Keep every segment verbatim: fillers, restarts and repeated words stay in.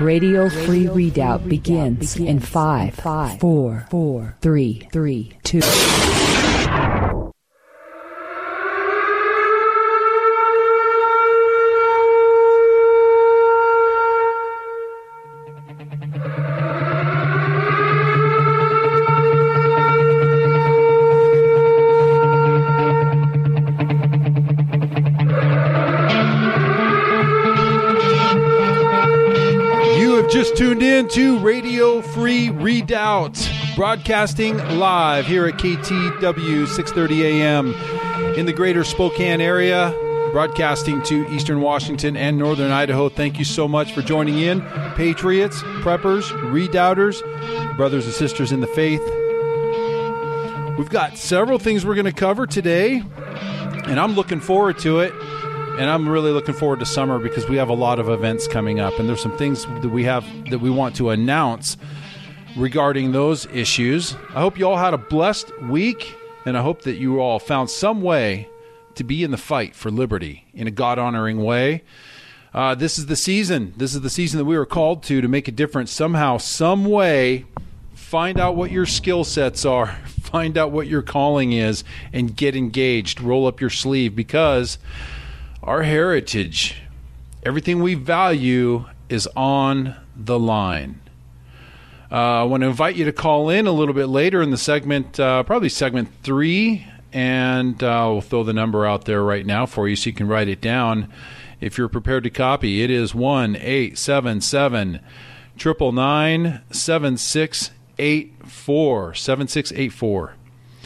Radio Free Redoubt begins in five, four, four, three, three, two. Tuned in to Radio Free Redoubt, broadcasting live here at K T W six thirty A M in the greater Spokane area, broadcasting to Eastern Washington and Northern Idaho. Thank you so much for joining in, Patriots, Preppers, Redoubters, brothers and sisters in the faith. We've got several things we're going to cover today, and I'm looking forward to it. And I'm really looking forward to summer because we have a lot of events coming up, and there's some things that we have that we want to announce regarding those issues. I hope you all had a blessed week, and I hope that you all found some way to be in the fight for liberty in a God-honoring way. Uh, this is the season. This is the season that we were called to to make a difference somehow, some way. Find out what your skill sets are. Find out what your calling is, and get engaged. Roll up your sleeve, because our heritage, everything we value, is on the line. Uh, I want to invite you to call in a little bit later in the segment, uh, probably segment three, and uh, we'll throw the number out there right now for you so you can write it down if you're prepared to copy. It is one eight seven seven, nine nine nine, seven six eight four, seven six eight four.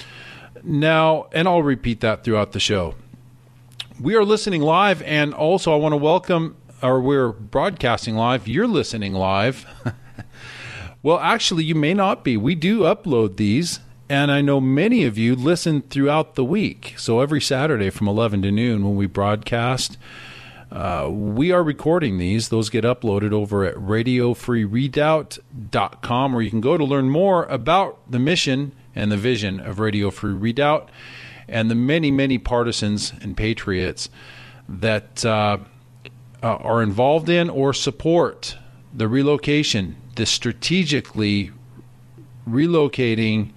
Now, and I'll repeat that throughout the show. We are listening live, and also I want to welcome, or we're broadcasting live. You're listening live. Well, actually, you may not be. We do upload these, and I know many of you listen throughout the week. So every Saturday from eleven to noon when we broadcast, uh, we are recording these. Those get uploaded over at radio free redoubt dot com, where you can go to learn more about the mission and the vision of Radio Free Redoubt, and the many, many partisans and patriots that uh, uh, are involved in or support the relocation, the strategically relocating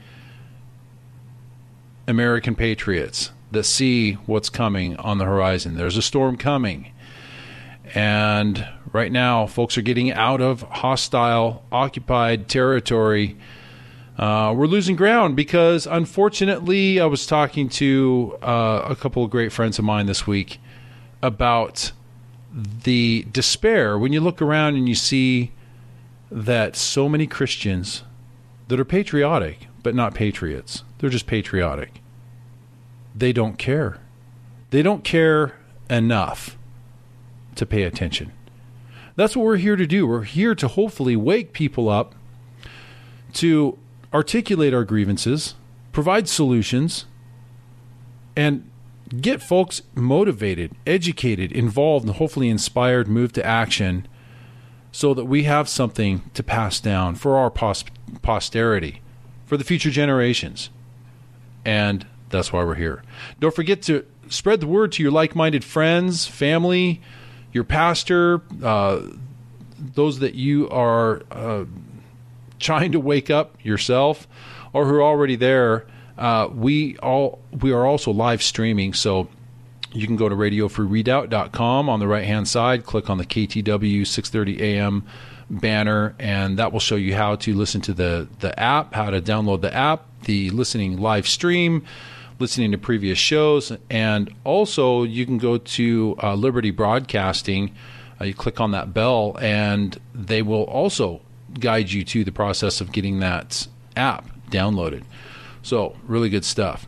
American patriots that see what's coming on the horizon. There's a storm coming. And right now, folks are getting out of hostile, occupied territory. Uh, we're losing ground because, unfortunately, I was talking to uh, a couple of great friends of mine this week about the despair when you look around and you see that so many Christians that are patriotic but not patriots. They're just patriotic. They don't care. They don't care enough to pay attention. That's what we're here to do. We're here to hopefully wake people up to articulate our grievances, provide solutions, and get folks motivated, educated, involved, and hopefully inspired, moved to action so that we have something to pass down for our pos- posterity, for the future generations. And that's why we're here. Don't forget to spread the word to your like-minded friends, family, your pastor, uh, those that you are uh, trying to wake up yourself, or who are already there. Uh, we all we are also live streaming, so you can go to radio free redoubt dot com on the right-hand side, click on the K T W six thirty A M banner, and that will show you how to listen to the, the app, how to download the app, the listening live stream, listening to previous shows, and also you can go to uh, Liberty Broadcasting. Uh, you click on that bell, and they will also guide you to the process of getting that app downloaded. So, really good stuff.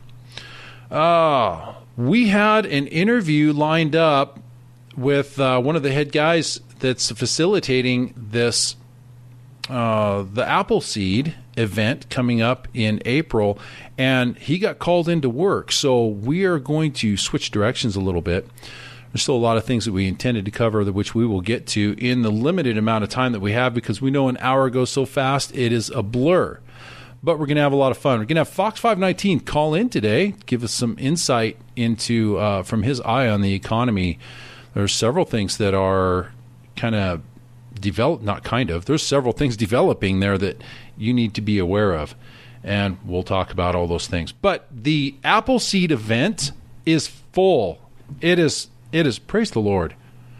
Uh, we had an interview lined up with uh, one of the head guys that's facilitating this, uh, the Appleseed event coming up in April, and he got called into work. So we are going to switch directions a little bit. There's still a lot of things that we intended to cover, which we will get to in the limited amount of time that we have, because we know an hour goes so fast, it is a blur. But we're going to have a lot of fun. We're going to have Fox five nineteen call in today, give us some insight into, uh, from his eye on the economy. There's several things that are kind of develop, not kind of, there's several things developing there that you need to be aware of. And we'll talk about all those things. But the Appleseed event is full. It is, it is, praise the Lord.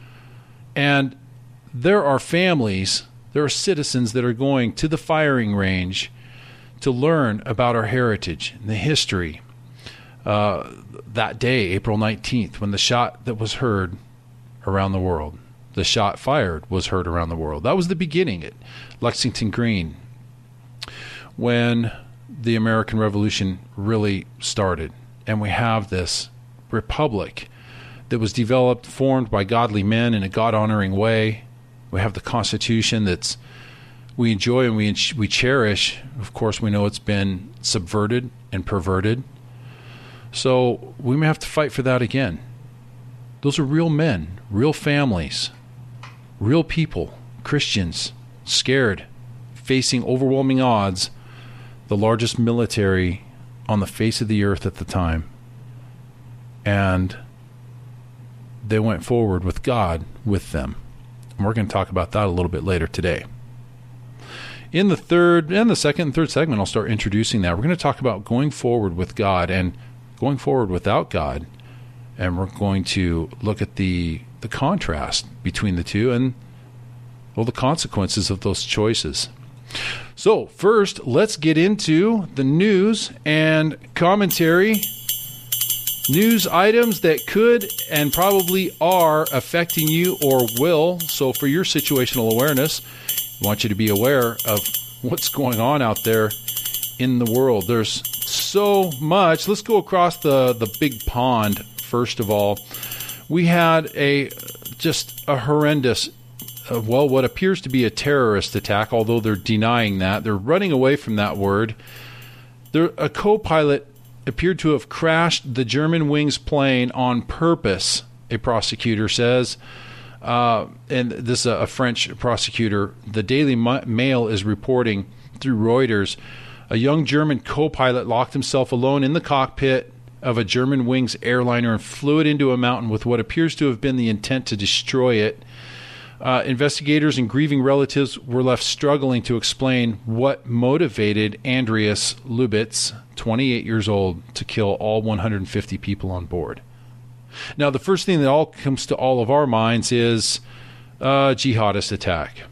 And there are families, there are citizens that are going to the firing range to learn about our heritage and the history. Uh, that day, April nineteenth, when the shot that was heard around the world, the shot fired was heard around the world. That was the beginning at Lexington Green, when the American Revolution really started. And we have this republic that was developed, formed by godly men in a God-honoring way. We have the Constitution that's we enjoy and we we cherish. Of course, we know it's been subverted and perverted. So we may have to fight for that again. Those are real men, real families, real people, Christians, scared, facing overwhelming odds, the largest military on the face of the earth at the time. And they went forward with God with them. And we're going to talk about that a little bit later today. In the third and the second and third segment, I'll start introducing that. We're going to talk about going forward with God and going forward without God. And we're going to look at the the contrast between the two and, well, the consequences of those choices. So first, let's get into the news and commentary. News items that could and probably are affecting you or will. So for your situational awareness, I want you to be aware of what's going on out there in the world. There's so much. Let's go across the, the big pond. First of all, we had a just a horrendous, uh, well, what appears to be a terrorist attack, although they're denying that. They're running away from that word. There, a co-pilot appeared to have crashed the Germanwings plane on purpose, a prosecutor says. Uh, and this is a, a French prosecutor. The Daily Mail is reporting through Reuters, a young German co-pilot locked himself alone in the cockpit of a Germanwings airliner and flew it into a mountain with what appears to have been the intent to destroy it. Uh, investigators and grieving relatives were left struggling to explain what motivated Andreas Lubitz, twenty-eight years old, to kill all one hundred fifty people on board. Now, the first thing that all comes to all of our minds is uh, jihadist attack.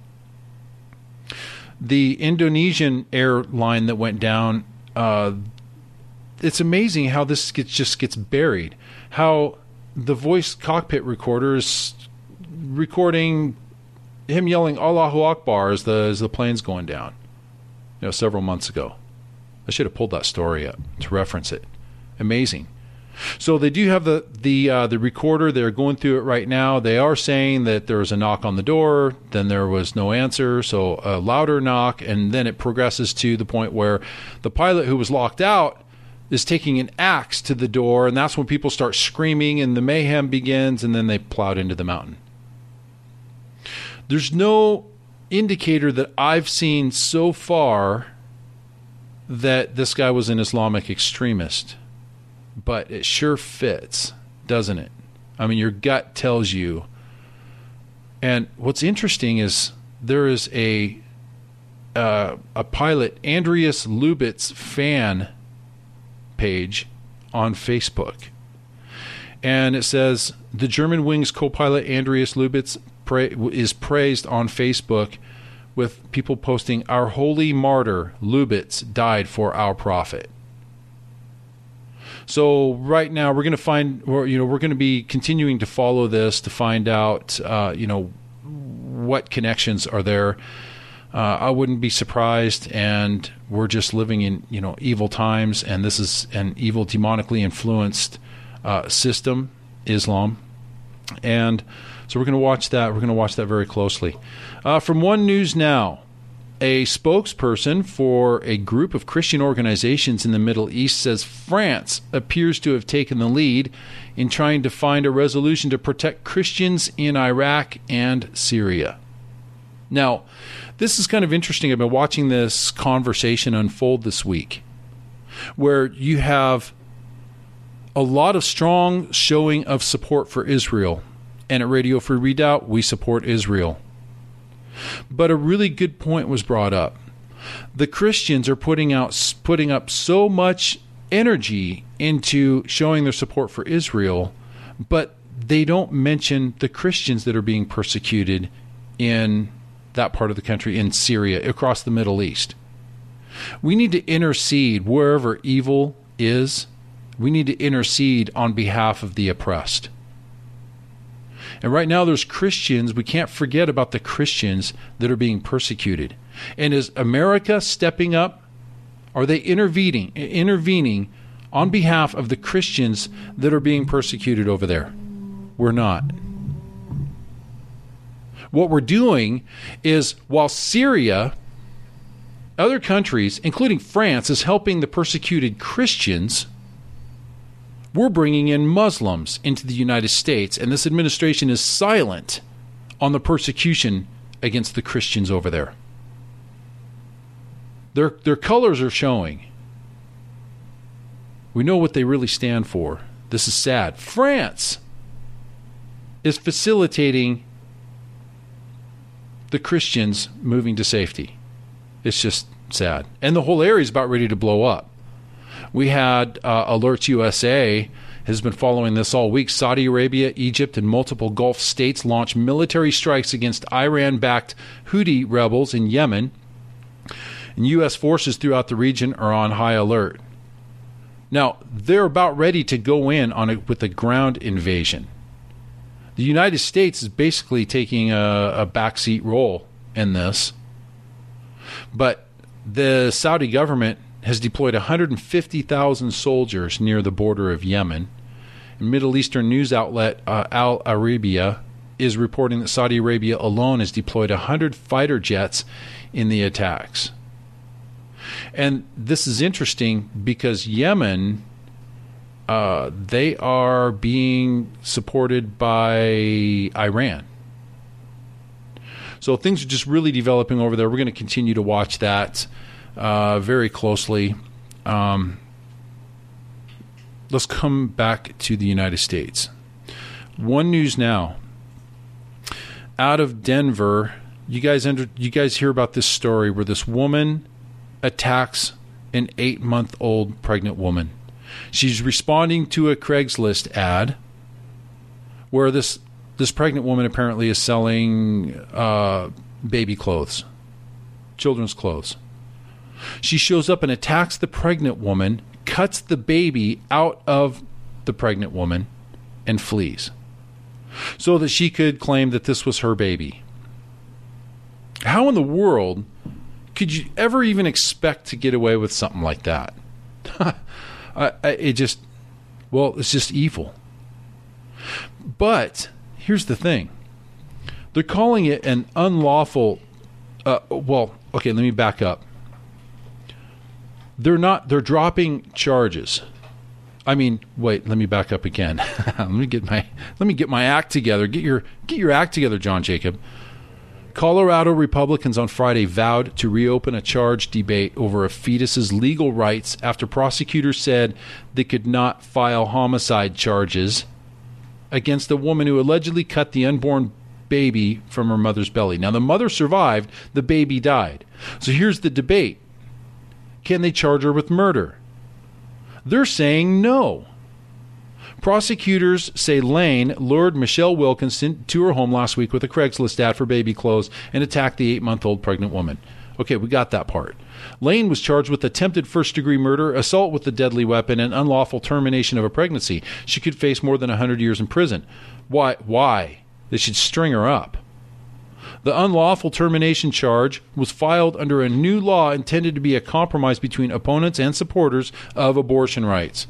The Indonesian airline that went down, uh, it's amazing how this gets, just gets buried. How the voice cockpit recorder is recording him yelling Allahu Akbar as the as the plane's going down. You know, several months ago. I should have pulled that story up to reference it. Amazing. So they do have the the uh, the recorder. They're going through it right now. They are saying that there was a knock on the door, then there was no answer, so a louder knock, and then it progresses to the point where the pilot who was locked out is taking an axe to the door, and that's when people start screaming and the mayhem begins, and then they plowed into the mountain. There's no indicator that I've seen so far that this guy was an Islamic extremist. But it sure fits, doesn't it? I mean, your gut tells you. And what's interesting is there is a uh, a pilot, Andreas Lubitz fan page on Facebook. And it says, the Germanwings co-pilot Andreas Lubitz pra- is praised on Facebook with people posting, our holy martyr Lubitz died for our prophet. So right now we're going to find, or, you know, we're going to be continuing to follow this to find out, uh, you know, what connections are there. Uh, I wouldn't be surprised, and we're just living in, you know, evil times, and this is an evil, demonically influenced uh, system, Islam, and so we're going to watch that. We're going to watch that very closely. Uh, from One News Now. A spokesperson for a group of Christian organizations in the Middle East says France appears to have taken the lead in trying to find a resolution to protect Christians in Iraq and Syria. Now, this is kind of interesting. I've been watching this conversation unfold this week, where you have a lot of strong showing of support for Israel. And at Radio Free Redoubt, we support Israel. But a really good point was brought up. The Christians are putting out putting up so much energy into showing their support for Israel, but they don't mention the Christians that are being persecuted in that part of the country, in Syria, across the Middle East. We need to intercede wherever evil is. We need to intercede on behalf of the oppressed. And right now there's Christians, we can't forget about the Christians that are being persecuted. And is America stepping up? Are they intervening, intervening on behalf of the Christians that are being persecuted over there? We're not. What we're doing is, while Syria, other countries, including France, is helping the persecuted Christians, we're bringing in Muslims into the United States, and this administration is silent on the persecution against the Christians over there. Their, their colors are showing. We know what they really stand for. This is sad. France is facilitating the Christians moving to safety. It's just sad. And the whole area is about ready to blow up. We had uh, Alerts U S A has been following this all week. Saudi Arabia, Egypt, and multiple Gulf states launched military strikes against Iran-backed Houthi rebels in Yemen. And U S forces throughout the region are on high alert. Now, they're about ready to go in on a, with a ground invasion. The United States is basically taking a, a backseat role in this. But the Saudi government has deployed one hundred fifty thousand soldiers near the border of Yemen. And Middle Eastern news outlet uh, Al Arabiya is reporting that Saudi Arabia alone has deployed one hundred fighter jets in the attacks. And this is interesting because Yemen, uh, they are being supported by Iran. So things are just really developing over there. We're going to continue to watch that uh, very closely. Um, let's come back to the United States. One News Now. Out of Denver, you guys under, you guys hear about this story where this woman attacks an eight-month-old pregnant woman. She's responding to a Craigslist ad where this this pregnant woman apparently is selling uh, baby clothes, children's clothes. She shows up and attacks the pregnant woman, cuts the baby out of the pregnant woman, and flees so that she could claim that this was her baby. How in the world could you ever even expect to get away with something like that? I, I, it just, well, it's just evil. But here's the thing. They're calling it an unlawful, uh, well, okay, let me back up. They're not, they're dropping charges. I mean, wait, let me back up again. let me get my, let me get my act together. Get your, get your act together, John Jacob. Colorado Republicans on Friday vowed to reopen a charge debate over a fetus's legal rights after prosecutors said they could not file homicide charges against a woman who allegedly cut the unborn baby from her mother's belly. Now, the mother survived, the baby died. So here's the debate. Can they charge her with murder? They're saying no. Prosecutors say Lane lured Michelle Wilkinson to her home last week with a Craigslist ad for baby clothes and attacked the eight-month-old pregnant woman. Okay, we got that part. Lane was charged with attempted first-degree murder, assault with a deadly weapon, and unlawful termination of a pregnancy. She could face more than one hundred years in prison. Why? Why? They should string her up. The unlawful termination charge was filed under a new law intended to be a compromise between opponents and supporters of abortion rights.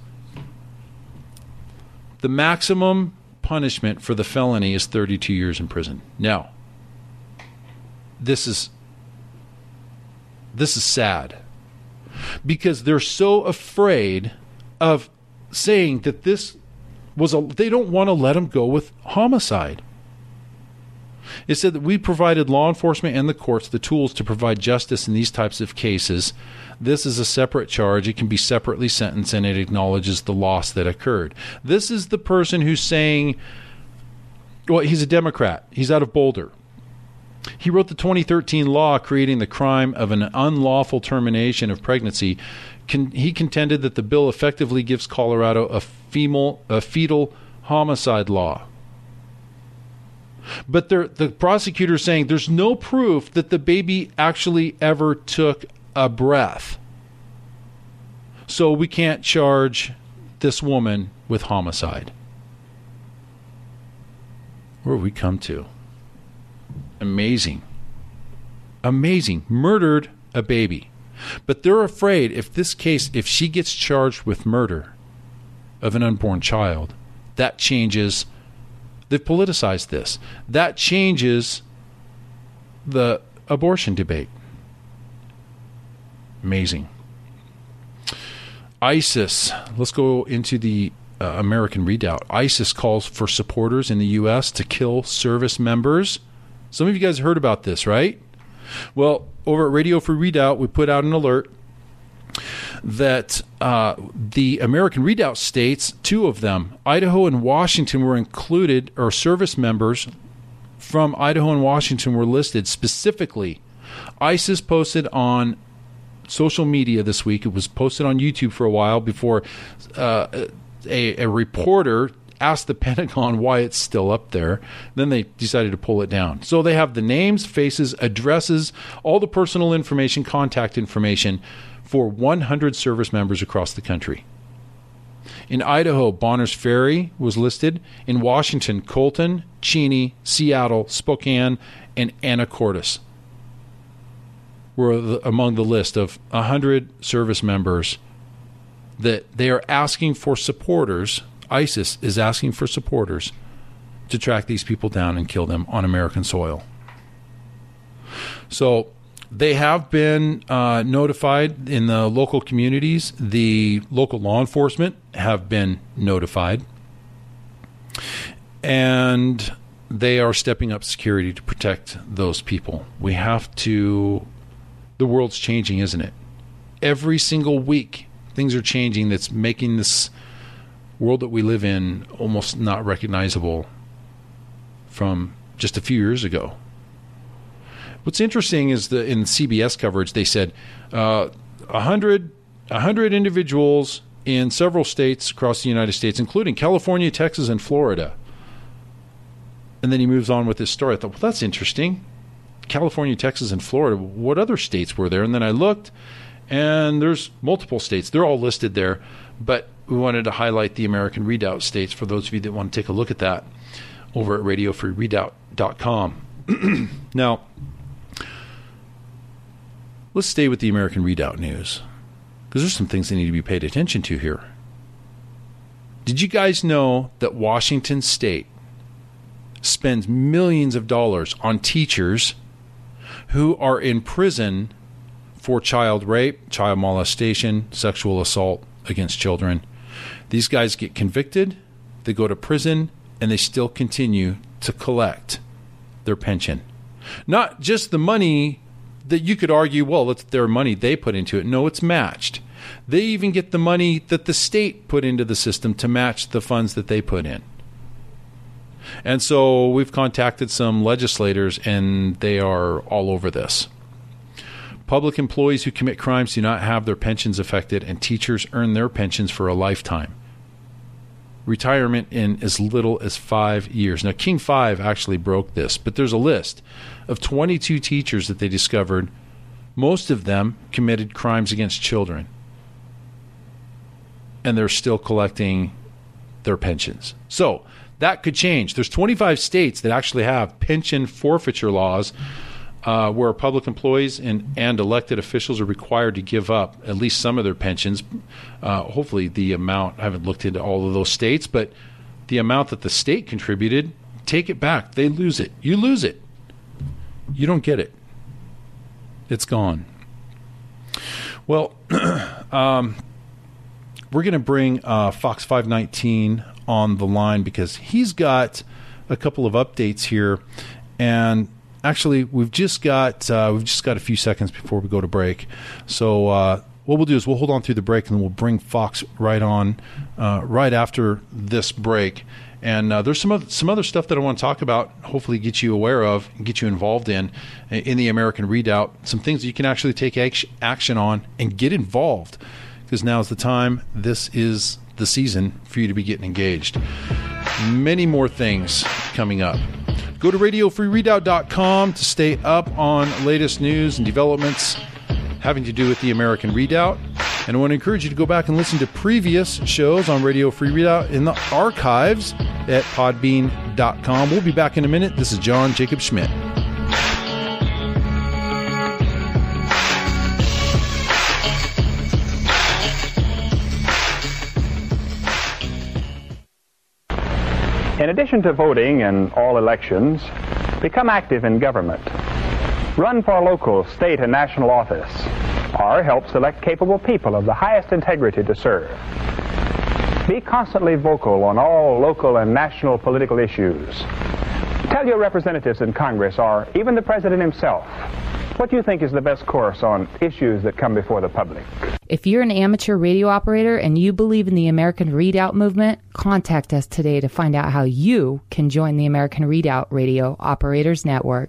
The maximum punishment for the felony is thirty-two years in prison. Now, this is this is sad because they're so afraid of saying that this was a, they don't want to let him go with homicide. It said that we provided law enforcement and the courts the tools to provide justice in these types of cases. This is a separate charge. It can be separately sentenced, and it acknowledges the loss that occurred. This is the person who's saying, well, he's a Democrat. He's out of Boulder. He wrote the twenty thirteen law creating the crime of an unlawful termination of pregnancy. Con- he contended that the bill effectively gives Colorado a, femal, a fetal homicide law. But the prosecutor is saying there's no proof that the baby actually ever took a breath. So we can't charge this woman with homicide. Where have we come to? Amazing. Amazing. Murdered a baby. But they're afraid if this case, if she gets charged with murder of an unborn child, that changes. They've politicized this. That changes the abortion debate. Amazing. ISIS. Let's go into the uh, American Redoubt. ISIS calls for supporters in the U S to kill service members. Some of you guys heard about this, right? Well, over at Radio Free Redoubt, we put out an alert that uh, the American Redoubt states, two of them, Idaho and Washington, were included, or service members from Idaho and Washington were listed specifically. ISIS posted on social media this week. It was posted on YouTube for a while before uh, a, a reporter asked the Pentagon why it's still up there. Then they decided to pull it down. So they have the names, faces, addresses, all the personal information, contact information for one hundred service members across the country. In Idaho, Bonners Ferry was listed. In Washington, Colton, Cheney, Seattle, Spokane, and Anacortes were the, among the list of one hundred service members that they are asking for supporters. ISIS is asking for supporters to track these people down and kill them on American soil. So they have been uh, notified in the local communities. The local law enforcement have been notified. And they are stepping up security to protect those people. We have to... The world's changing, isn't it? Every single week, things are changing that's making this world that we live in almost not recognizable from just a few years ago. What's interesting is that in C B S coverage, they said uh, one hundred, one hundred individuals in several states across the United States, including California, Texas, and Florida. And then he moves on with this story. I thought, well, that's interesting. California, Texas, and Florida. What other states were there? And then I looked, and there's multiple states. They're all listed there. But we wanted to highlight the American Redoubt states for those of you that want to take a look at that over at radio free redoubt dot com. Now, let's stay with the American Redoubt news, because there's some things that need to be paid attention to here. Did you guys know that Washington State spends millions of dollars on teachers who are in prison for child rape, child molestation, sexual assault against children? These guys get convicted, they go to prison, and they still continue to collect their pension. Not just the money that you could argue, well, it's their money they put into it. No, it's matched. They even get the money that the state put into the system to match the funds that they put in. And so we've contacted some legislators, and they are all over this. Public employees who commit crimes do not have their pensions affected, and teachers earn their pensions for a lifetime. Retirement in as little as five years. Now, King five actually broke this, but there's a list of twenty-two teachers that they discovered. Most of them committed crimes against children, and they're still collecting their pensions. So that could change. There's twenty-five states that actually have pension forfeiture laws uh, where public employees and, and elected officials are required to give up at least some of their pensions. Uh, hopefully the amount, I haven't looked into all of those states, but the amount that the state contributed, take it back. They lose it. You lose it. You don't get it. It's gone. Well, um, we're going to bring uh, Fox five nineteen on the line because he's got a couple of updates here, and actually we've just got uh, we've just got a few seconds before we go to break. So uh, what we'll do is we'll hold on through the break, and then we'll bring Fox right on uh, right after this break, And uh, there's some other, some other stuff that I want to talk about, hopefully get you aware of, and get you involved in, in the American Redoubt. Some things that you can actually take ac- action on and get involved, because now's the time. This is the season for you to be getting engaged. Many more things coming up. Go to radio free redoubt dot com to stay up on latest news and developments having to do with the American Redoubt. And I want to encourage you to go back and listen to previous shows on Radio Free Redoubt in the archives at podbean dot com. We'll be back in a minute. This is John Jacob Schmidt. In addition to voting in all elections, become active in government. Run for a local, state, and national office, or help select capable people of the highest integrity to serve. Be constantly vocal on all local and national political issues. Tell your representatives in Congress, or even the President himself, what you think is the best course on issues that come before the public. If you're an amateur radio operator and you believe in the American Redoubt movement, contact us today to find out how you can join the American Redoubt Radio Operators Network.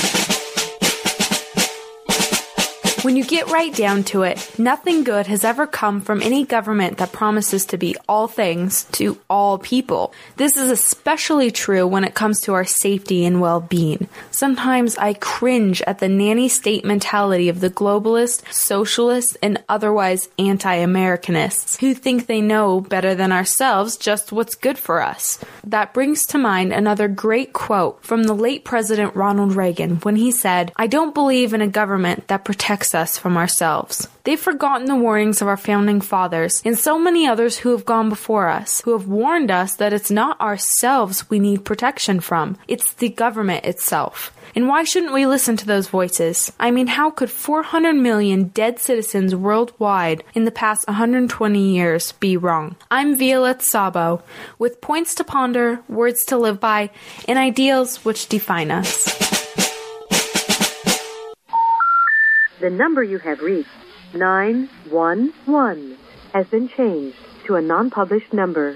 When you get right down to it, nothing good has ever come from any government that promises to be all things to all people. This is especially true when it comes to our safety and well-being. Sometimes I cringe at the nanny state mentality of the globalist, socialist, and otherwise anti-Americanists who think they know better than ourselves just what's good for us. That brings to mind another great quote from the late President Ronald Reagan when he said, "I don't believe in a government that protects us from ourselves." They've forgotten the warnings of our founding fathers and so many others who have gone before us, who have warned us that it's not ourselves we need protection from, it's the government itself. And why shouldn't we listen to those voices? I mean, how could four hundred million dead citizens worldwide in the past one hundred twenty years be wrong? I'm Violette Sabo, with points to ponder, words to live by, and ideals which define us. The number you have reached, nine one one, has been changed to a non-published number.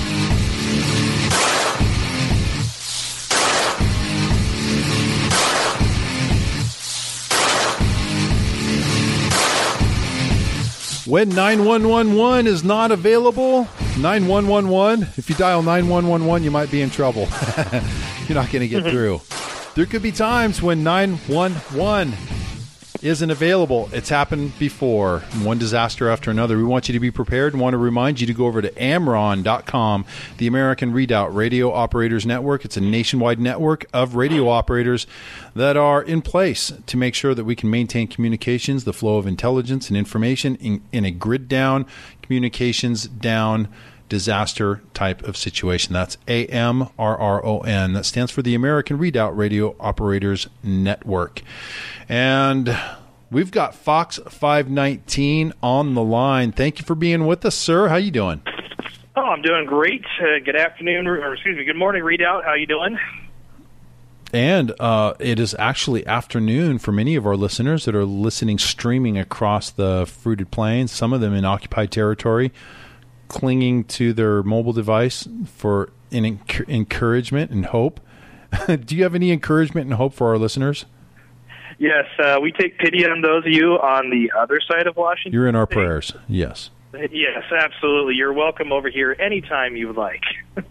When nine one one one is not available, nine one one one, if you dial nine one one one, you might be in trouble. You're not going to get through. There could be times when nine one one isn't available. It's happened before, one disaster after another. We want you to be prepared and want to remind you to go over to amron dot com, the American Redoubt Radio Operators Network. It's a nationwide network of radio operators that are in place to make sure that we can maintain communications, the flow of intelligence and information in, in a grid down, communications down, disaster type of situation. That's A M R R O N. That stands for the American Redoubt Radio Operators Network. And we've got Fox five nineteen on the line. Thank you for being with us, sir. How you doing? Oh, I'm doing great. Uh, good afternoon, or excuse me, good morning, Redoubt. How you doing? And uh, it is actually afternoon for many of our listeners that are listening, streaming across the fruited plains, some of them in occupied territory, clinging to their mobile device for an enc- encouragement and hope. Do you have any encouragement and hope for our listeners? Yes, uh, we take pity on those of you on the other side of Washington. You're in our State. prayers, yes. Yes, absolutely. You're welcome over here anytime you would like.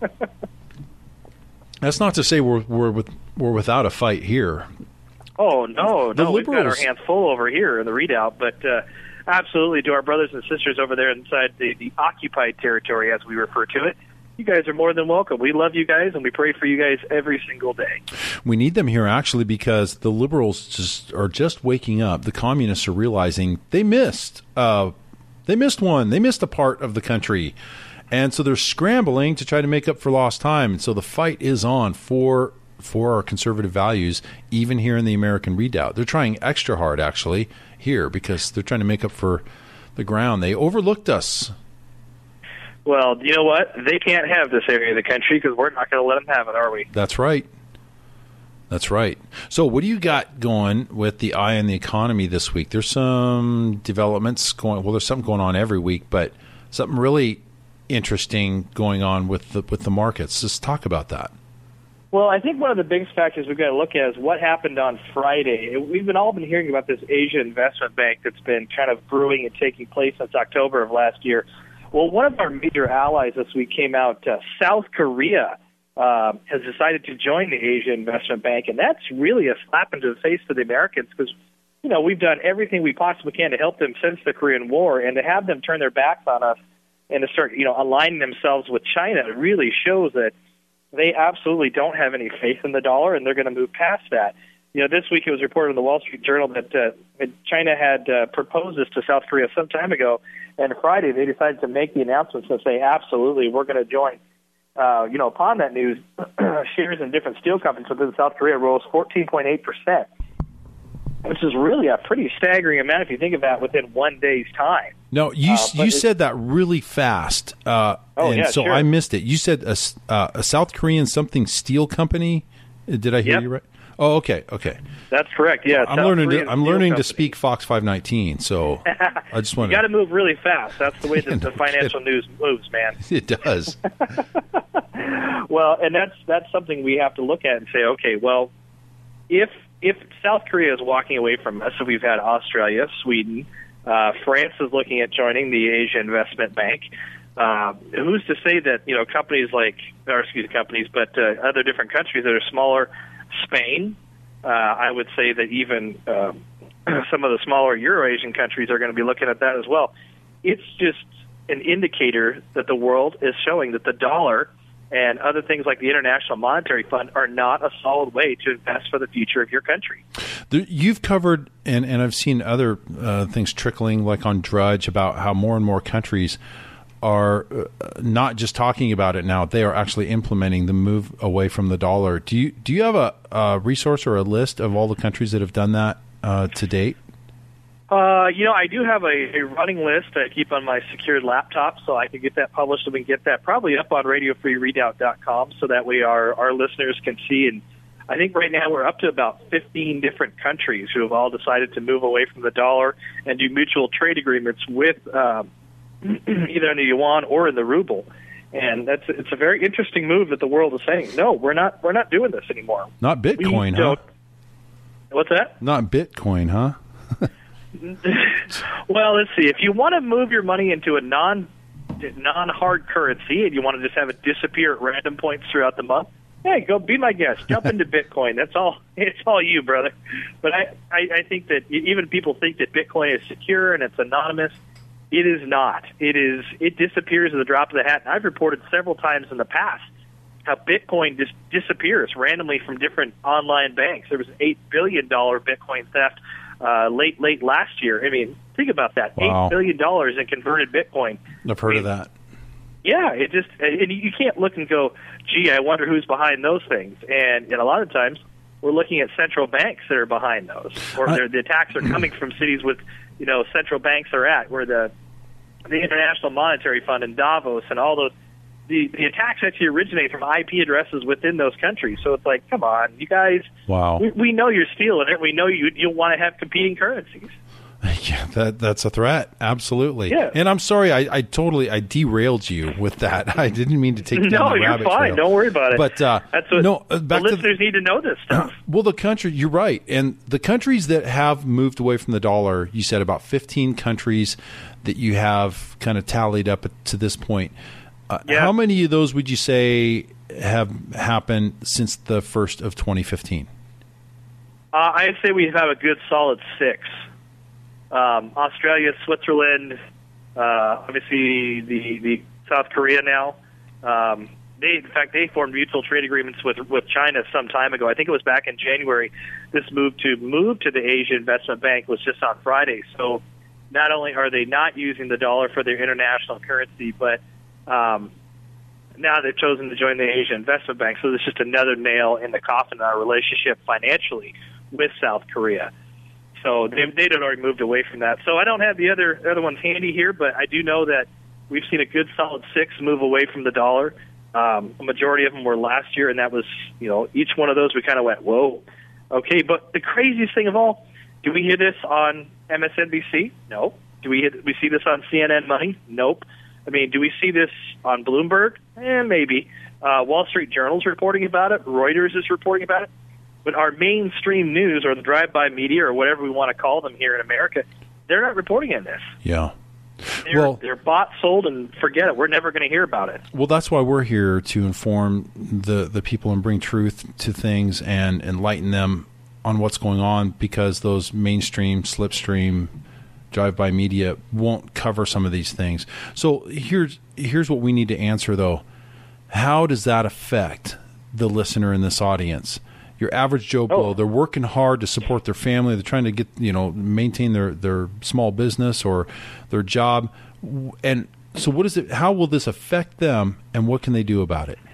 That's not to say we're we're with, we're without a fight here. Oh, no, The no, we've got our liberals- hands full over here in the Redoubt, but uh, absolutely to our brothers and sisters over there inside the, the occupied territory, as we refer to it. You guys are more than welcome. We love you guys, and we pray for you guys every single day. We need them here, actually, because the liberals just are just waking up. The communists are realizing they missed. Uh, they missed one. They missed a part of the country. And so they're scrambling to try to make up for lost time. And so the fight is on for for our conservative values, even here in the American Redoubt. They're trying extra hard, actually, here, because they're trying to make up for the ground. They overlooked us. Well, you know what? They can't have this area of the country because we're not going to let them have it, are we? That's right. That's right. So what do you got going with the eye on the economy this week? There's some developments going. Well, there's something going on every week, but something really interesting going on with the with the markets. Just talk about that. Well, I think one of the biggest factors we've got to look at is what happened on Friday. We've been all been hearing about this Asia Investment Bank that's been kind of brewing and taking place since October of last year. Well, one of our major allies this week came out. Uh, South Korea uh, has decided to join the Asia Investment Bank, and that's really a slap into the face for the Americans because, you know, we've done everything we possibly can to help them since the Korean War, and to have them turn their backs on us and to start, you know, aligning themselves with China really shows that they absolutely don't have any faith in the dollar, and they're going to move past that. You know, this week it was reported in the Wall Street Journal that uh, China had uh, proposed this to South Korea some time ago, and Friday they decided to make the announcements and say, absolutely, we're going to join. Uh, you know, upon that news, shares in different steel companies within South Korea rose fourteen point eight percent, which is really a pretty staggering amount if you think about it within one day's time. No, you uh, you said that really fast, uh, oh, and yeah, so sure. I missed it. You said a, uh, a South Korean something steel company. Did I hear Yep. you right? Oh, okay, okay. That's correct. Yeah, I'm South learning. Korean To, I'm steel learning to company. speak Fox five nineteen. So I just want You got to. to move really fast. That's the way that No the financial kidding. news moves, man. It does. Well, and that's that's something we have to look at and say, okay, well, if if South Korea is walking away from us, so we've had Australia, Sweden, uh, France is looking at joining the Asia Investment Bank. Uh, who's to say that, you know, companies like, or excuse me, companies, but uh, other different countries that are smaller, Spain, uh, I would say that even uh, some of the smaller Euro-Asian countries are going to be looking at that as well. It's just an indicator that the world is showing that the dollar and other things like the International Monetary Fund are not a solid way to invest for the future of your country. There, you've covered, and, and I've seen other uh, things trickling, like on Drudge, about how more and more countries are uh, not just talking about it now; they are actually implementing the move away from the dollar. Do you do you have a, a resource or a list of all the countries that have done that uh, to date? Uh, you know, I do have a, a running list I keep on my secured laptop, so I can get that published and we can get that probably up on radio free readout dot com, so that way our, our listeners can see. And I think right now we're up to about fifteen different countries who have all decided to move away from the dollar and do mutual trade agreements with um, either in the yuan or in the ruble. And that's it's a very interesting move that the world is saying, no, we're not we're not doing this anymore. Not Bitcoin, We huh? don't- What's that? Not Bitcoin, huh? Well, let's see. If you want to move your money into a non non hard currency and you want to just have it disappear at random points throughout the month, hey, go be my guest. Jump into Bitcoin. That's all. It's all you, brother. But I, I, I think that even people think that Bitcoin is secure and it's anonymous. It is not. It is. It disappears at the drop of the hat. And I've reported several times in the past how Bitcoin just disappears randomly from different online banks. There was an eight billion dollars Bitcoin theft uh, late, late last year. I mean, think about that. Wow. eight billion dollars in converted Bitcoin. I've heard I mean, of that. Yeah, it just, and you can't look and go, gee, I wonder who's behind those things. And, and a lot of times we're looking at central banks that are behind those, or I, the attacks are coming from cities with, you know, central banks are at, where the the International Monetary Fund and Davos and all those, the, the attacks actually originate from I P addresses within those countries. So it's like, come on, you guys, Wow. we, we know you're stealing it. We know you you want to have competing currencies. Yeah, that that's a threat. Absolutely. Yeah. And I'm sorry, I, I totally I derailed you with that. I didn't mean to take you down No, the you're rabbit fine. trail. Don't worry about it. But uh, That's what no, uh, the back to listeners need to know this stuff. well, the country, you're right. And the countries that have moved away from the dollar, you said about fifteen countries that you have kind of tallied up to this point. Uh, Yeah. How many of those would you say have happened since the first of twenty fifteen? Uh, I'd say we have a good solid six. Um, Australia, Switzerland, uh, obviously the, the South Korea now. Um, they, in fact, they formed mutual trade agreements with with China some time ago. I think it was back in January. This move to move to the Asia Investment Bank was just on Friday. So not only are they not using the dollar for their international currency, but um, now they've chosen to join the Asia Investment Bank. So this is just another nail in the coffin in our relationship financially with South Korea. So they they'd already moved away from that. So I don't have the other other ones handy here, but I do know that we've seen a good solid six move away from the dollar. Um, a majority of them were last year, and that was, you know, each one of those we kind of went, whoa, okay. But the craziest thing of all, do we hear this on M S N B C? No. Do we hear, we see this on C N N Money? Nope. I mean, do we see this on Bloomberg? Eh, maybe. Uh, Wall Street Journal's reporting about it. Reuters is reporting about it. But our mainstream news, or the drive-by media, or whatever we want to call them here in America, they're not reporting on this. Yeah. They're, well, they're bought, sold, and forget it. We're never going to hear about it. Well, that's why we're here, to inform the, the people and bring truth to things and enlighten them on what's going on, because those mainstream, slipstream, drive-by media won't cover some of these things. So here's here's what we need to answer, though. How does that affect the listener in this audience? Your average Joe Blow, oh. they're working hard to support their family. They're trying to get, you know, maintain their, their small business or their job. And so what is it? How will this affect them, and what can they do about it?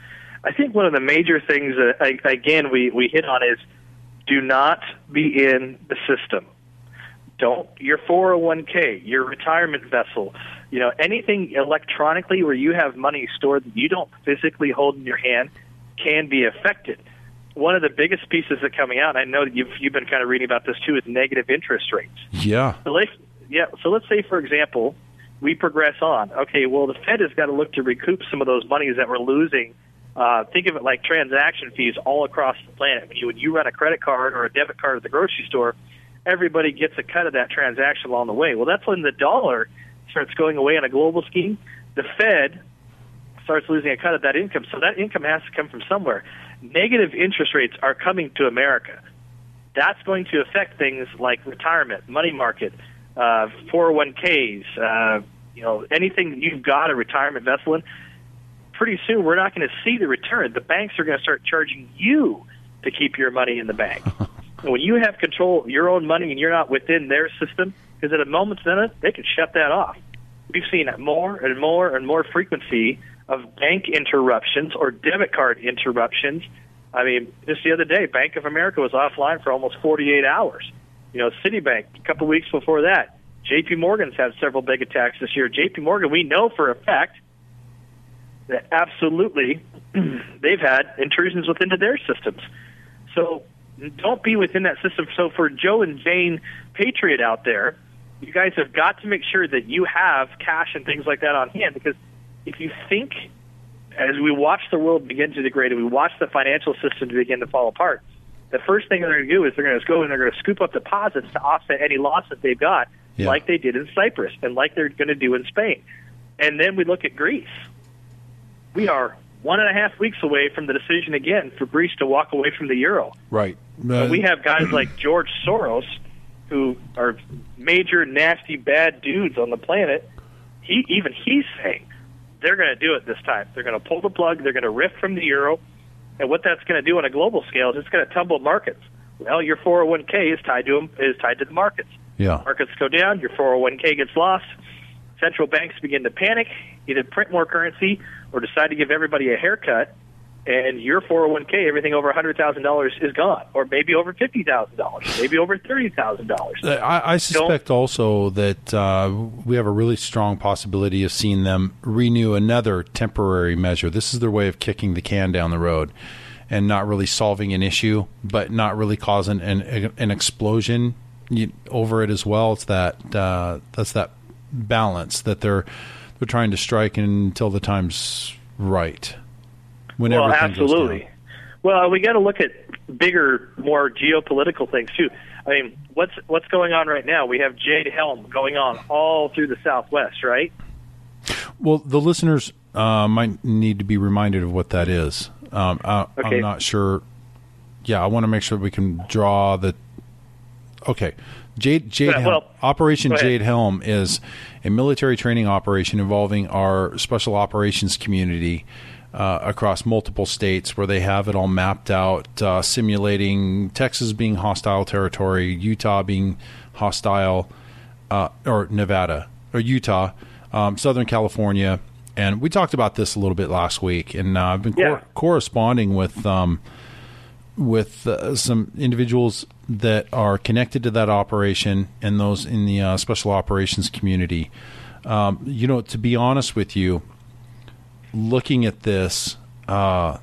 I think one of the major things that, again, we, we hit on is do not be in the system. Don't, your four oh one k, your retirement vessel, you know, anything electronically where you have money stored that you don't physically hold in your hand can be affected. One of the biggest pieces that coming out, and I know that you've you've been kind of reading about this too, is negative interest rates. Yeah. So let's, yeah. So let's say, for example, we progress on. Okay, well, the Fed has got to look to recoup some of those monies that we're losing. Uh, think of it like transaction fees all across the planet. When you when you run a credit card or a debit card at the grocery store, everybody gets a cut of that transaction along the way. Well, that's when the dollar starts going away on a global scheme. The Fed starts losing a cut of that income, so that income has to come from somewhere. Negative interest rates are coming to America. That's going to affect things like retirement, money market, uh, four oh one k's, uh, you know, anything that you've got a retirement vessel in. Pretty soon, we're not going to see the return. The banks are going to start charging you to keep your money in the bank. And when you have control of your own money and you're not within their system, because at a moment's notice, they can shut that off. We've seen more and more and more frequency of bank interruptions or debit card interruptions. I mean, just the other day, Bank of America was offline for almost forty-eight hours. You know, Citibank, a couple of weeks before that. J P Morgan's had several big attacks this year. J P Morgan, we know for a fact that absolutely they've had intrusions within their systems. So don't be within that system. So for Joe and Jane Patriot out there, you guys have got to make sure that you have cash and things like that on hand, because if you think, as we watch the world begin to degrade and we watch the financial system to begin to fall apart, the first thing they're going to do is they're going to go and they're going to scoop up deposits to offset any loss that they've got, yeah. like they did in Cyprus and like they're going to do in Spain. And then we look at Greece. We are one and a half weeks away from the decision again for Greece to walk away from the euro. Right. Uh, we have guys like George Soros, who are major, nasty, bad dudes on the planet. He even he's saying they're going to do it this time. They're going to pull the plug. They're going to riff from the euro. And what that's going to do on a global scale is it's going to tumble markets. Well, your four oh one k is tied to them, is tied to the markets. Yeah. Markets go down, your four oh one k gets lost. Central banks begin to panic, either print more currency or decide to give everybody a haircut, and your four oh one k, everything over one hundred thousand dollars is gone, or maybe over fifty thousand dollars, maybe over thirty thousand dollars. I, I suspect Don't, also that uh, we have a really strong possibility of seeing them renew another temporary measure. This is their way of kicking the can down the road and not really solving an issue, but not really causing an, an explosion over it as well. It's that uh, that's that balance that they're they're trying to strike until the time's right. When well, everything absolutely. goes down. Well, we got to look at bigger, more geopolitical things too. I mean, what's what's going on right now? We have Jade Helm going on all through the Southwest, right? Well, the listeners uh, might need to be reminded of what that is. Um, I, okay. I'm not sure. Yeah, I want to make sure we can draw the. Okay, Jade Jade well, Helm. Well, Operation Jade Helm is a military training operation involving our special operations community uh, across multiple states, where they have it all mapped out, uh, simulating Texas being hostile territory, Utah being hostile, uh, or Nevada or Utah, um, Southern California. And we talked about this a little bit last week, and uh, I've been yeah. cor- corresponding with um, with uh, some individuals that are connected to that operation and those in the uh, special operations community. Um, you know, to be honest with you, looking at this, uh,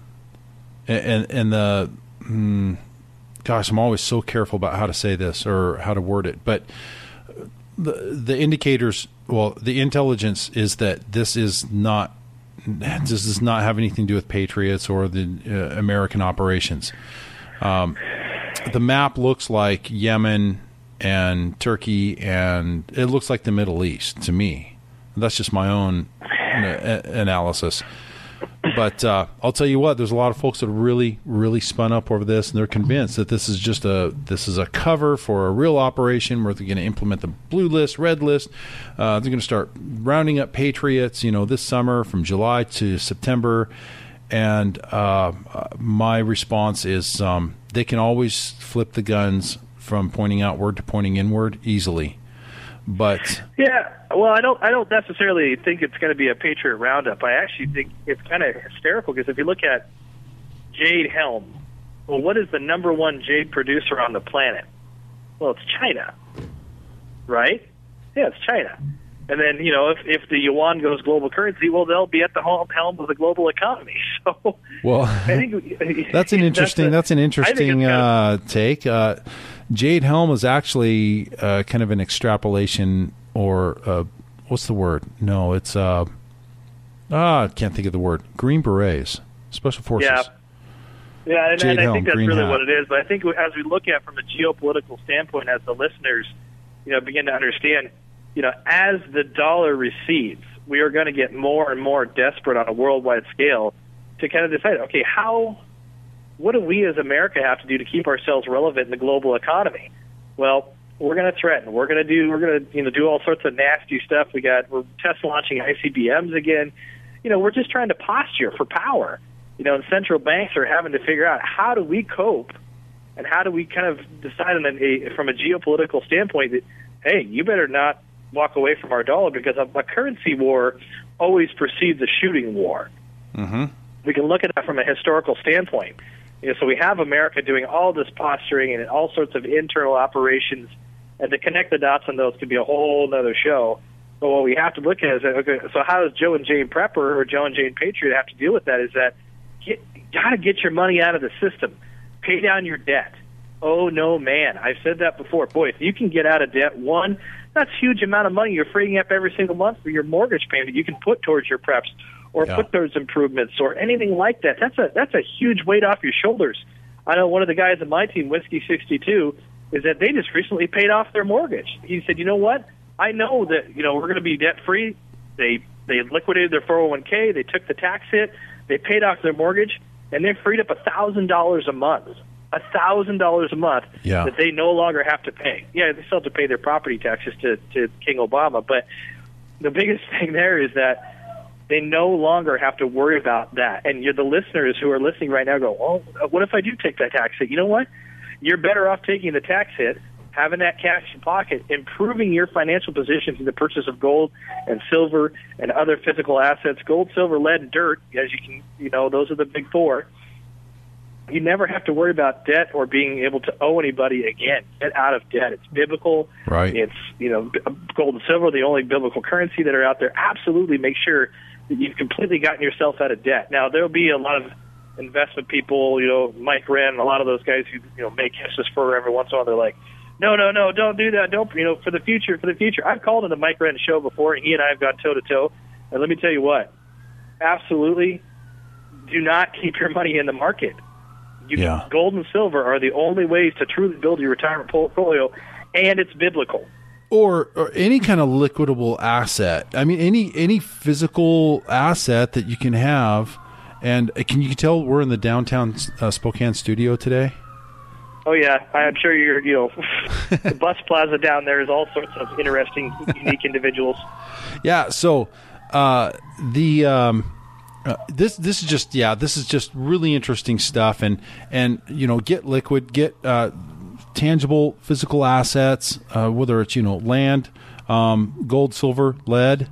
and and the, mm, gosh, I'm always so careful about how to say this or how to word it, but the the indicators, well, the intelligence is that this is not this does not have anything to do with Patriots or the uh, American operations. Um, the map looks like Yemen and Turkey, and it looks like the Middle East to me. That's just my own a- analysis. But uh, I'll tell you what, there's a lot of folks that are really, really spun up over this, and they're convinced that this is just a this is a cover for a real operation where they're going to implement the blue list, red list. Uh, they're going to start rounding up patriots, you know, this summer from July to September. And uh, my response is um, they can always flip the guns from pointing outward to pointing inward easily. But yeah, well, I don't, I don't necessarily think it's going to be a Patriot roundup. I actually think it's kind of hysterical because if you look at Jade Helm, well, what is the number one jade producer on the planet? Well, it's China, right? Yeah, it's China. And then, you know, if, if the yuan goes global currency, well, they'll be at the helm of the global economy. So, well, I think that's an interesting. That's, a, that's an interesting uh, take. Uh, Jade Helm is actually uh, kind of an extrapolation, or uh, what's the word? No, it's uh, ah, I can't think of the word. Green Berets, Special Forces. Yeah, yeah, and, and I Helm, think that's Green really Hat. what it is. But I think as we look at from a geopolitical standpoint, as the listeners, you know, begin to understand, you know, as the dollar recedes, we are going to get more and more desperate on a worldwide scale to kind of decide, okay, how. What do we as America have to do to keep ourselves relevant in the global economy? Well, we're going to threaten. We're going to do. We're going to you know do all sorts of nasty stuff. We got we're test launching I C B Ms again. You know, we're just trying to posture for power. You know, and central banks are having to figure out how do we cope, and how do we kind of decide on a, from a geopolitical standpoint that hey, you better not walk away from our dollar because a, a currency war always precedes a shooting war. Mm-hmm. We can look at that from a historical standpoint. You know, so we have America doing all this posturing and all sorts of internal operations, and to connect the dots on those could be a whole other show. But what we have to look at is, okay, so how does Joe and Jane Prepper or Joe and Jane Patriot have to deal with that? Is that you got to get your money out of the system, pay down your debt. Oh no, man! I've said that before. Boy, if you can get out of debt, one, that's a huge amount of money you're freeing up every single month for your mortgage payment. You can put towards your preps. Or yeah. put those improvements, or anything like that. That's a that's a huge weight off your shoulders. I know one of the guys on my team, Whiskey sixty-two, is that they just recently paid off their mortgage. He said, "You know what? I know that you know we're going to be debt free. They they liquidated their four oh one k. They took the tax hit. They paid off their mortgage, and they freed up a thousand dollars a month. A thousand dollars a month yeah. that they no longer have to pay. Yeah, they still have to pay their property taxes to to King Obama, but the biggest thing there is that." They no longer have to worry about that. And you're the listeners who are listening right now go, oh, what if I do take that tax hit? You know what? You're better off taking the tax hit, having that cash in pocket, improving your financial position through the purchase of gold and silver and other physical assets. Gold, silver, lead, and dirt, as you can, you know, those are the big four. You never have to worry about debt or being able to owe anybody again. Get out of debt. It's biblical. Right. It's, you know, gold and silver, the only biblical currency that are out there. Absolutely make sure that you've completely gotten yourself out of debt. Now, there'll be a lot of investment people, you know, Mike Wren, a lot of those guys who, you know, make hisses for every once in a while. They're like, no, no, no, don't do that. Don't, you know, for the future, for the future. I've called in the Mike Wren show before, and he and I have gone toe-to-toe. And let me tell you what, absolutely do not keep your money in the market. You, yeah. Gold and silver are the only ways to truly build your retirement portfolio, and it's biblical. Or, or any kind of liquidable asset. I mean, any any physical asset that you can have. And can you tell we're in the downtown uh, Spokane studio today? Oh yeah, I'm sure you're. You know, the bus plaza down there is all sorts of interesting, unique individuals. Yeah. So uh, the um, uh, this this is just yeah this is just really interesting stuff. And and you know, get liquid, get. Uh, tangible physical assets, uh, whether it's, you know, land, um, gold, silver, lead,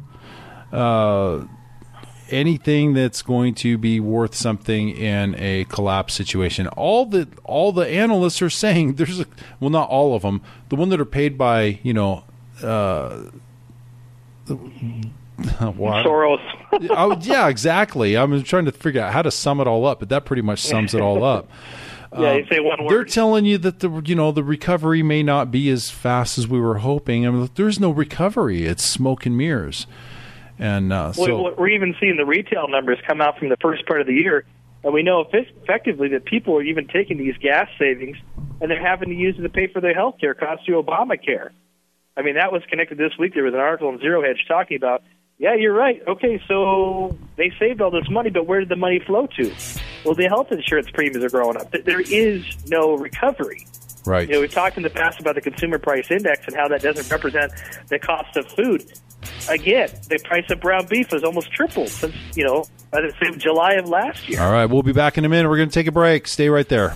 uh, anything that's going to be worth something in a collapse situation. All the all the analysts are saying there's a, well, not all of them, the one that are paid by, you know, uh, what? Soros. oh, yeah, exactly. I'm trying to figure out how to sum it all up, but that pretty much sums it all up. Yeah, you say one word. They're telling you that the you know the recovery may not be as fast as we were hoping. I mean, there's no recovery. It's smoke and mirrors. And uh, so well, we're even seeing the retail numbers come out from the first part of the year, and we know effectively that people are even taking these gas savings and they're having to use it to pay for their health care costs through Obamacare. I mean, that was connected this week. There was an article in Zero Hedge talking about, yeah, you're right. Okay, so they saved all this money, but where did the money flow to? Well, the health insurance premiums are growing up. There is no recovery. Right. You know, we've talked in the past about the consumer price index and how that doesn't represent the cost of food. Again, the price of ground beef has almost tripled since, you know, I'd say July of last year. All right, we'll be back in a minute. We're going to take a break. Stay right there.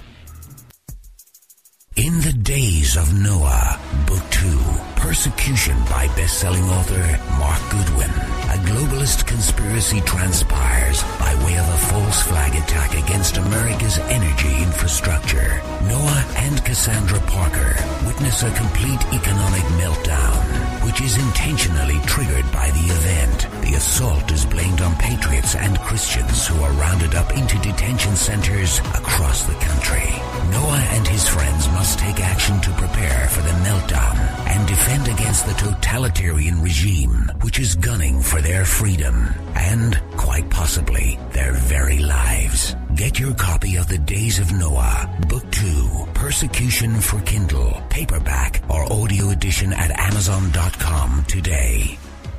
In the Days of Noah, Book two, Persecution by best-selling author Mark Goodwin. A globalist conspiracy transpires by way of a false flag attack against America's energy infrastructure. Noah and Cassandra Parker witness a complete economic meltdown, which is intentionally triggered by the event. The assault is blamed on patriots and Christians who are rounded up into detention centers across the country. Noah and his friends must take action to prepare for the meltdown and defend against the totalitarian regime, which is gunning for their freedom and, quite possibly, their very lives. Get your copy of The Days of Noah, Book two, Persecution for Kindle, paperback or audio edition at amazon dot com today.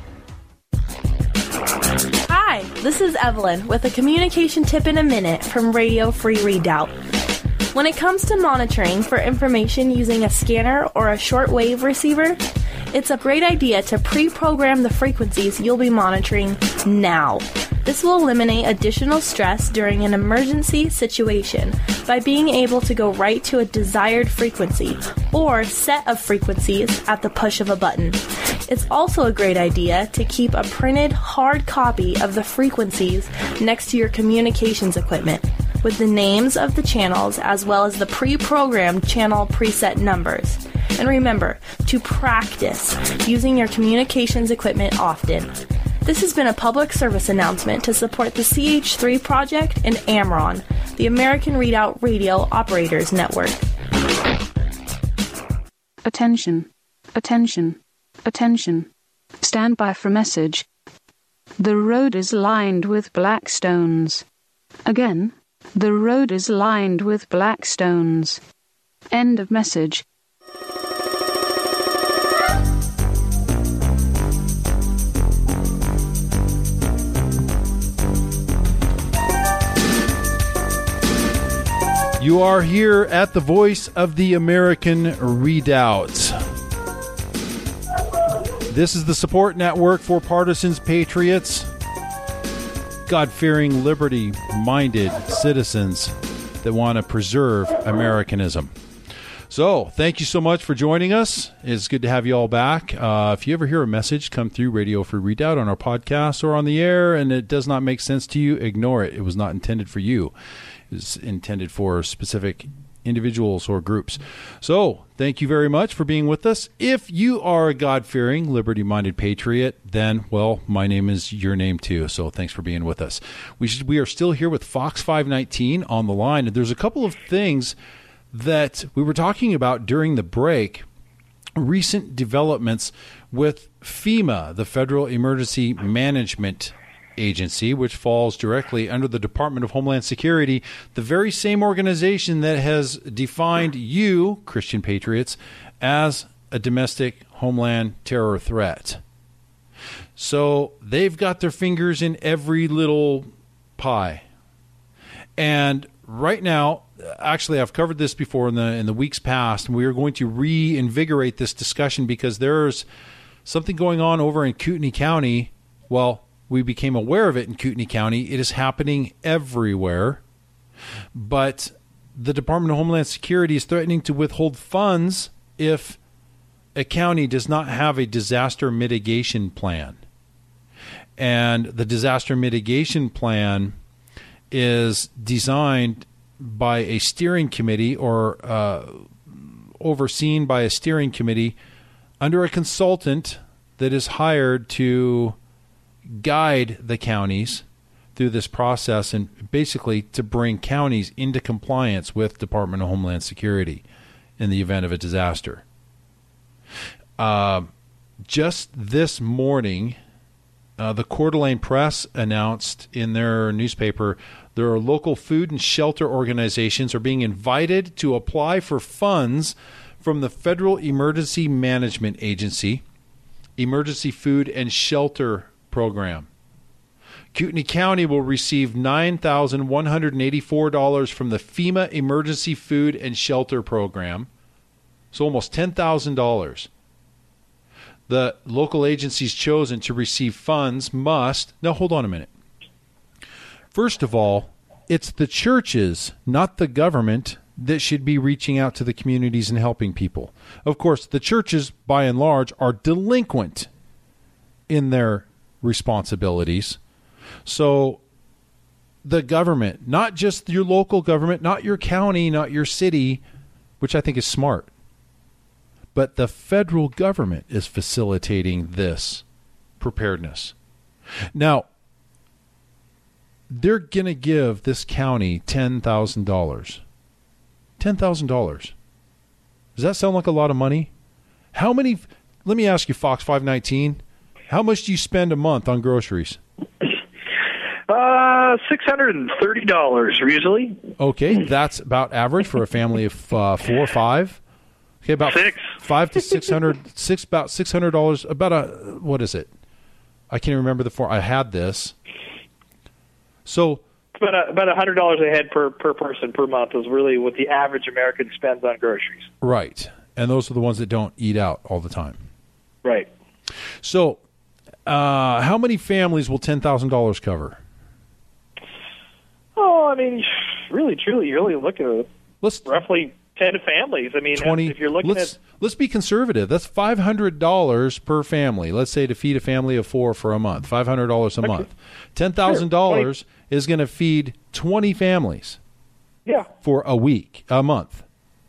Hi, this is Evelyn with a communication tip in a minute from Radio Free Redoubt. When it comes to monitoring for information using a scanner or a shortwave receiver, it's a great idea to pre-program the frequencies you'll be monitoring now. This will eliminate additional stress during an emergency situation by being able to go right to a desired frequency or set of frequencies at the push of a button. It's also a great idea to keep a printed hard copy of the frequencies next to your communications equipment with the names of the channels as well as the pre-programmed channel preset numbers. And remember to practice using your communications equipment often. This has been a public service announcement to support the C H three Project and AMRON, the American Readout Radio Operators Network. Attention, attention, attention. Stand by for message. The road is lined with black stones. Again, the road is lined with black stones. End of message. You are here at the Voice of the American Redoubt. This is the support network for partisans, patriots, God-fearing, liberty-minded citizens that want to preserve Americanism. So, thank you so much for joining us. It's good to have you all back. Uh, if you ever hear a message come through Radio Free Redoubt on our podcast or on the air and it does not make sense to you, ignore it. It was not intended for you. It was intended for specific individuals or groups. So, thank you very much for being with us. If you are a God-fearing, liberty-minded patriot, then, well, my name is your name too. So, thanks for being with us. We should, we are still here with Fox five nineteen on the line. And there's a couple of things that we were talking about during the break, recent developments with FEMA, the Federal Emergency Management Agency, which falls directly under the Department of Homeland Security, the very same organization that has defined you, Christian patriots, as a domestic homeland terror threat. So they've got their fingers in every little pie. And right now, actually, I've covered this before in the in the weeks past, and we are going to reinvigorate this discussion because there's something going on over in Kootenai County. Well, we became aware of it in Kootenai County. It is happening everywhere. But the Department of Homeland Security is threatening to withhold funds if a county does not have a disaster mitigation plan. And the disaster mitigation plan is designed by a steering committee or uh, overseen by a steering committee under a consultant that is hired to guide the counties through this process and basically to bring counties into compliance with Department of Homeland Security in the event of a disaster. Uh, just this morning, uh, the Coeur d'Alene Press announced in their newspaper there are local food and shelter organizations are being invited to apply for funds from the Federal Emergency Management Agency Emergency Food and Shelter Program. Kootenai County will receive nine thousand one hundred eighty-four dollars from the FEMA Emergency Food and Shelter Program, so almost ten thousand dollars. The local agencies chosen to receive funds must... Now, hold on a minute. First of all, it's the churches, not the government, that should be reaching out to the communities and helping people. Of course, the churches, by and large, are delinquent in their responsibilities. So the government, not just your local government, not your county, not your city, which I think is smart, but the federal government is facilitating this preparedness. Now, they're going to give this county ten thousand dollars. ten thousand dollars. Does that sound like a lot of money? How many, let me ask you, Fox five nineteen, how much do you spend a month on groceries? Uh, six hundred thirty dollars usually. Okay, that's about average for a family of uh, four or five. Okay, about six. five to six hundred, six about six hundred dollars. About a what is it? I can't remember the four. I had this. So it's about a, about a hundred dollars a head per per person per month is really what the average American spends on groceries. Right, and those are the ones that don't eat out all the time. Right. So, uh, how many families will ten thousand dollars cover? Oh, I mean, really, truly, you're really looking at let's, roughly ten families. I mean, twenty, if you're looking let's, at... Let's be conservative. That's five hundred dollars per family. Let's say to feed a family of four for a month, five hundred dollars a okay. month. ten thousand dollars sure. is going to feed twenty families yeah. for a week, a month.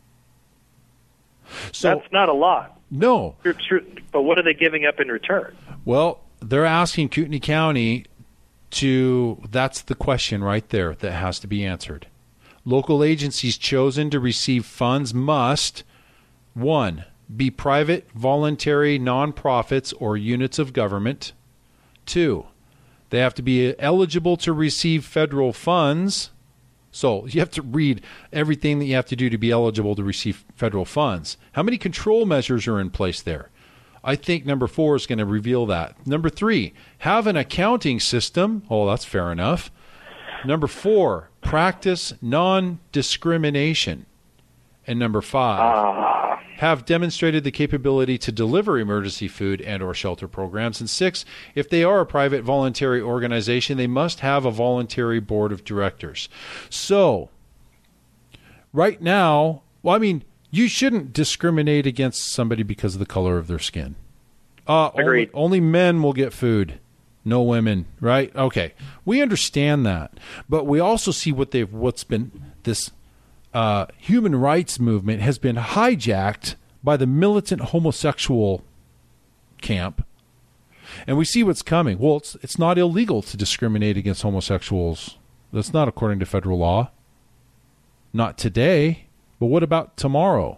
So that's not a lot. No. But what are they giving up in return? Well, they're asking Kootenai County to, that's the question right there that has to be answered. Local agencies chosen to receive funds must, one, be private, voluntary, nonprofits, or units of government. Two, they have to be eligible to receive federal funds. So you have to read everything that you have to do to be eligible to receive federal funds. How many control measures are in place there? I think number four is going to reveal that. Number three, have an accounting system. Oh, that's fair enough. Number four, practice non-discrimination. And number five, uh. have demonstrated the capability to deliver emergency food and or shelter programs. And six, if they are a private voluntary organization, they must have a voluntary board of directors. So, right now, well, I mean, you shouldn't discriminate against somebody because of the color of their skin. Uh, Agreed. Only, only men will get food. No women, right? Okay, we understand that, but we also see what they've what's been this uh, human rights movement has been hijacked by the militant homosexual camp, and we see what's coming. Well, it's it's not illegal to discriminate against homosexuals. That's not according to federal law. Not today, but what about tomorrow?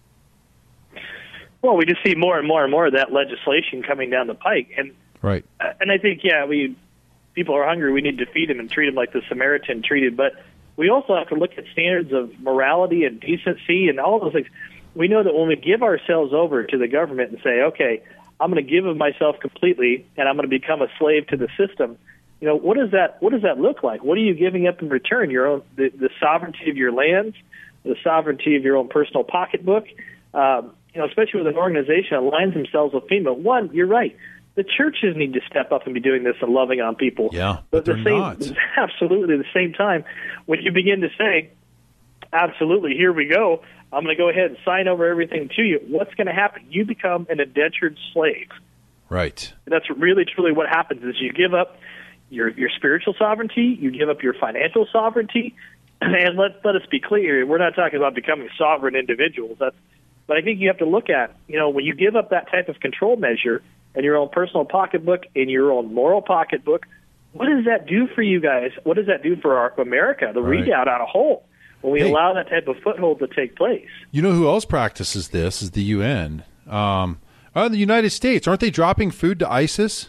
Well, we just see more and more and more of that legislation coming down the pike, and. Right. And I think, yeah, we people are hungry. We need to feed them and treat them like the Samaritan treated. But we also have to look at standards of morality and decency and all those things. We know that when we give ourselves over to the government and say, okay, I'm going to give of myself completely and I'm going to become a slave to the system, you know, what does that what does that look like? What are you giving up in return? Your own the, the sovereignty of your lands, the sovereignty of your own personal pocketbook. Um, you know, especially with an organization that aligns themselves with FEMA. One, you're right. The churches need to step up and be doing this and loving on people. Yeah, but, but they're the same, not. Absolutely, at the same time, when you begin to say, absolutely, here we go, I'm going to go ahead and sign over everything to you, what's going to happen? You become an indentured slave. Right. And that's really, truly what happens is you give up your, your spiritual sovereignty, you give up your financial sovereignty, and let, let us be clear, we're not talking about becoming sovereign individuals. That's, but I think you have to look at, you know, when you give up that type of control measure, in your own personal pocketbook, in your own moral pocketbook, what does that do for you guys? What does that do for our America, the Right. readout on a whole, when we Hey. allow that type of foothold to take place? You know who else practices this is the U N. Um, oh, the United States. Aren't they dropping food to ISIS?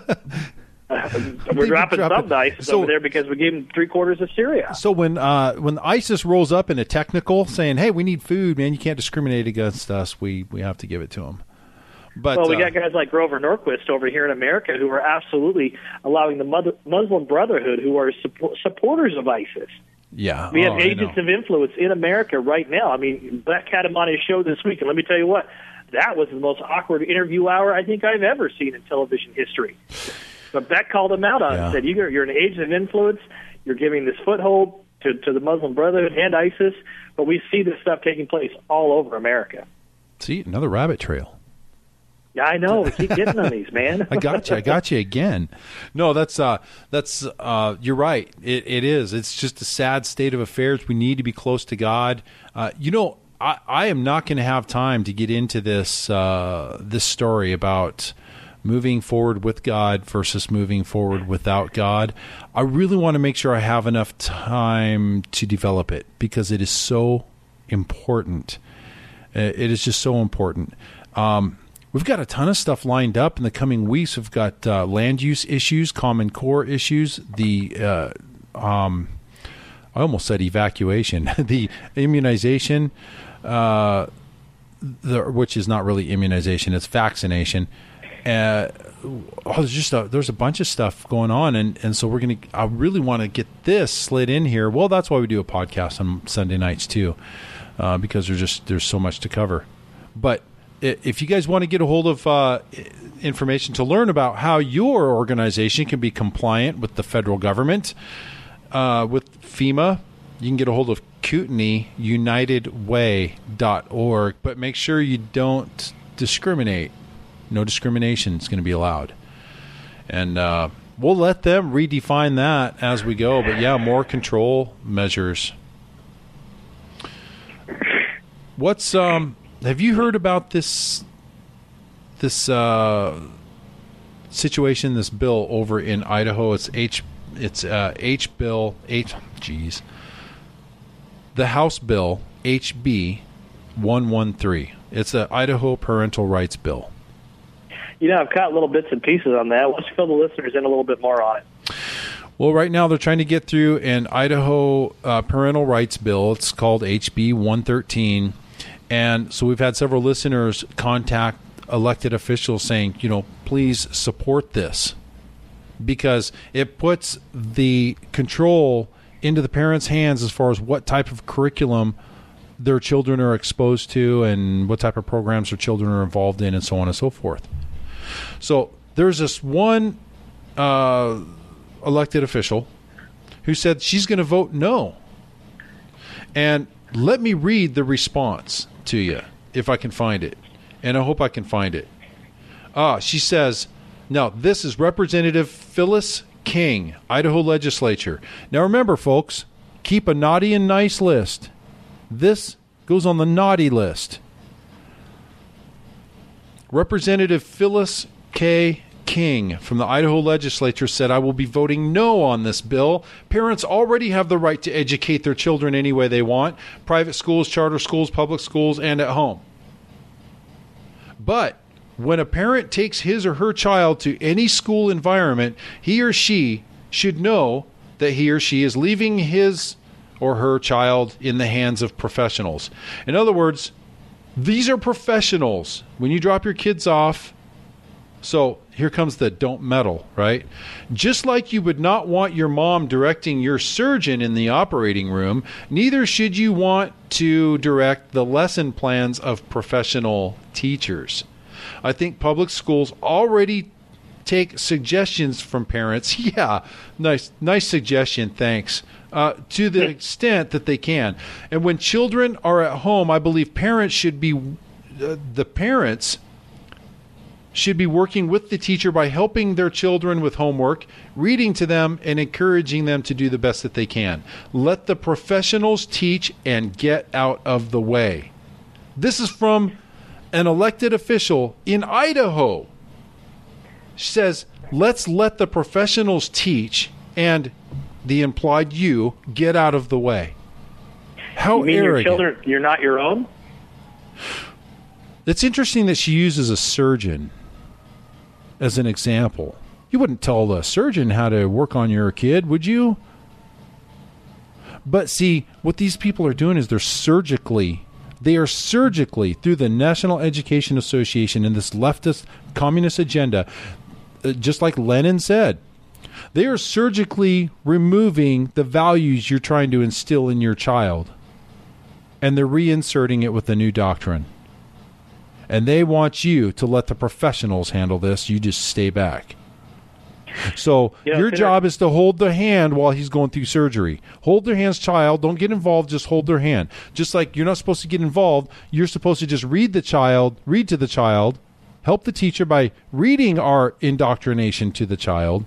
We're dropping dropping- some dice so- over there because we gave them three quarters of Syria. So when uh, when ISIS rolls up in a technical saying, "Hey, we need food, man. You can't discriminate against us. We we have to give it to them." But well, we uh, got guys like Grover Norquist over here in America who are absolutely allowing the Mother- Muslim Brotherhood, who are support- supporters of ISIS. yeah, We have oh, I agents know. of influence in America right now. I mean, Black Cat on his show this week, and let me tell you what, that was the most awkward interview hour I think I've ever seen in television history. But Beck called him out on it Yeah. and said, you're, you're an agent of influence. You're giving this foothold to, to the Muslim Brotherhood and ISIS. But we see this stuff taking place all over America. See, another rabbit trail. Yeah, I know. We keep getting on these, man. I got you. I got you again. No, that's uh, that's uh, you're right. It, it is. It's just a sad state of affairs. We need to be close to God. Uh, you know, I, I am not going to have time to get into this uh, this story about moving forward with God versus moving forward without God. I really want to make sure I have enough time to develop it because it is so important. Uh, It is just so important. Um, We've got a ton of stuff lined up in the coming weeks. We've got uh, land use issues, Common Core issues, the uh, um, I almost said evacuation, the immunization, uh, the, which is not really immunization, it's vaccination. Uh, oh, there's just a, there's a bunch of stuff going on, and, and so we're gonna. I really want to get this slid in here. Well, that's why we do a podcast on Sunday nights too, uh, because there's just there's so much to cover. But if you guys want to get a hold of uh, information to learn about how your organization can be compliant with the federal government, uh, with FEMA, you can get a hold of Kootenai United Way dot org. But make sure you don't discriminate. No discrimination is going to be allowed. And uh, we'll let them redefine that as we go. But, yeah, more control measures. What's... um? Have you heard about this this uh, situation, this bill over in Idaho? It's H it's uh, H bill H geez. The House bill H B one one three. It's the Idaho Parental Rights Bill. You know, I've caught little bits and pieces on that. Let's fill the listeners in a little bit more on it. Well, right now they're trying to get through an Idaho uh, Parental Rights Bill. It's called H B one thirteen. And so we've had several listeners contact elected officials saying, you know, please support this because it puts the control into the parents' hands as far as what type of curriculum their children are exposed to and what type of programs their children are involved in and so on and so forth. So there's this one uh, elected official who said she's going to vote no. And let me read the response to you, if I can find it. And I hope I can find it. Ah, she says, now, this is Representative Phyllis King, Idaho Legislature. Now, remember, folks, keep a naughty and nice list. This goes on the naughty list. Representative Phyllis K. King from the Idaho Legislature said, I will be voting no on this bill. Parents already have the right to educate their children any way they want. Private schools, charter schools, public schools, and at home. But when a parent takes his or her child to any school environment, he or she should know that he or she is leaving his or her child in the hands of professionals. In other words, these are professionals. When you drop your kids off, so here comes the don't meddle, right? Just like you would not want your mom directing your surgeon in the operating room, neither should you want to direct the lesson plans of professional teachers. I think public schools already take suggestions from parents. Yeah, nice, nice suggestion, thanks. Uh, to the extent that they can. And when children are at home, I believe parents should be, uh, the parents should be working with the teacher by helping their children with homework, reading to them, and encouraging them to do the best that they can. Let the professionals teach and get out of the way. This is from an elected official in Idaho. She says, Let's let the professionals teach and the implied you get out of the way. How you mean arrogant. Your children, you're not your own? It's interesting that she uses a surgeon as an example. You wouldn't tell a surgeon how to work on your kid, would you? But see, what these people are doing is they're surgically, they are surgically, through the National Education Association and this leftist communist agenda, uh, just like Lenin said, they are surgically removing the values you're trying to instill in your child. And they're reinserting it with a new doctrine. And they want you to let the professionals handle this. You just stay back. So yeah, your job is to hold their hand while he's going through surgery. Hold their hand's child. Don't get involved. Just hold their hand. Just like you're not supposed to get involved, you're supposed to just read the child, read to the child, help the teacher by reading our indoctrination to the child.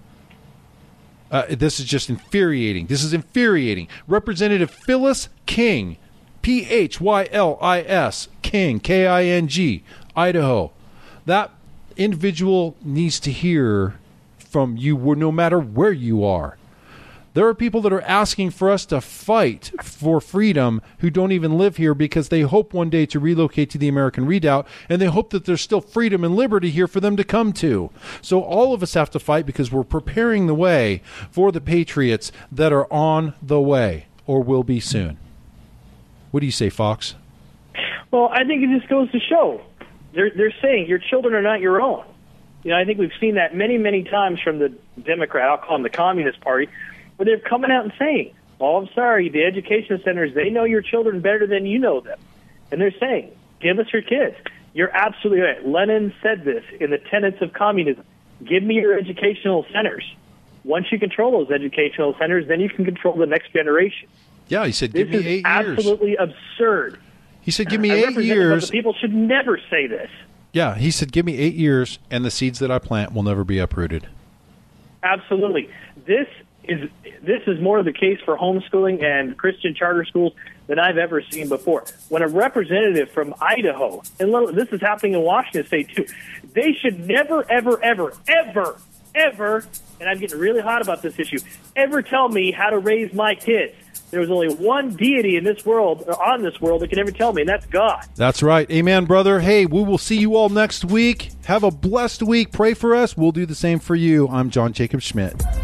Uh, this is just infuriating. This is infuriating. Representative Phyllis King, P H Y L I S, King, K I N G, Idaho. That individual needs to hear from you no matter where you are. There are people that are asking for us to fight for freedom who don't even live here because they hope one day to relocate to the American Redoubt, and they hope that there's still freedom and liberty here for them to come to. So all of us have to fight because we're preparing the way for the patriots that are on the way or will be soon. What do you say, Fox? Well, I think it just goes to show. They're, they're saying your children are not your own. You know, I think we've seen that many, many times from the Democrat, I'll call them the Communist Party, where they're coming out and saying, oh, I'm sorry, the education centers, they know your children better than you know them. And they're saying, give us your kids. You're absolutely right. Lenin said this in the tenets of communism. Give me your educational centers. Once you control those educational centers, then you can control the next generation. Yeah, he said, give this me eight years. years. This is absolutely absurd. He said, give me I eight years. People should never say this. Yeah, he said, give me eight years, and the seeds that I plant will never be uprooted. Absolutely. This is this is more the case for homeschooling and Christian charter schools than I've ever seen before. When a representative from Idaho, and this is happening in Washington State too, they should never, ever, ever, ever, ever, and I'm getting really hot about this issue, ever tell me how to raise my kids. There was only one deity in this world, or on this world, that can ever tell me, and that's God. That's right. Amen, brother. Hey, we will see you all next week. Have a blessed week. Pray for us. We'll do the same for you. I'm John Jacob Schmidt.